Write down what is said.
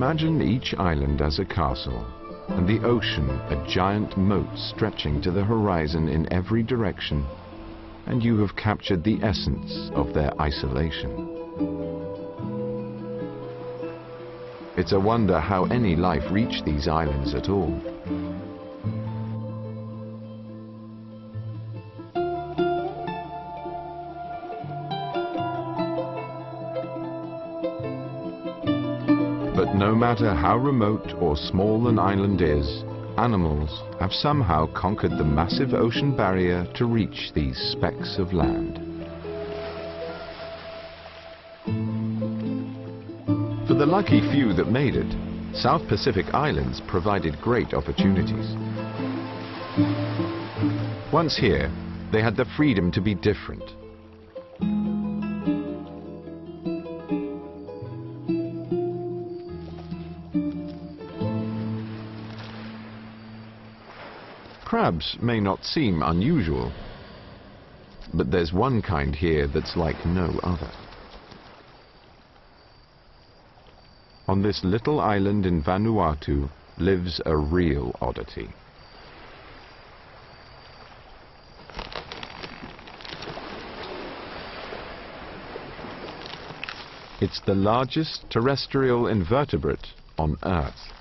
Imagine each island as a castle, and the ocean a giant moat stretching to the horizon in every direction, and you have captured the essence of their isolation. It's a wonder how any life reached these islands at all. But no matter how remote or small an island is, animals have somehow conquered the massive ocean barrier to reach these specks of land. For the lucky few that made it, South Pacific Islands provided great opportunities. Once here, they had the freedom to be different. Crabs may not seem unusual, but there's one kind here that's like no other. On this little island in Vanuatu lives a real oddity. It's the largest terrestrial invertebrate on Earth.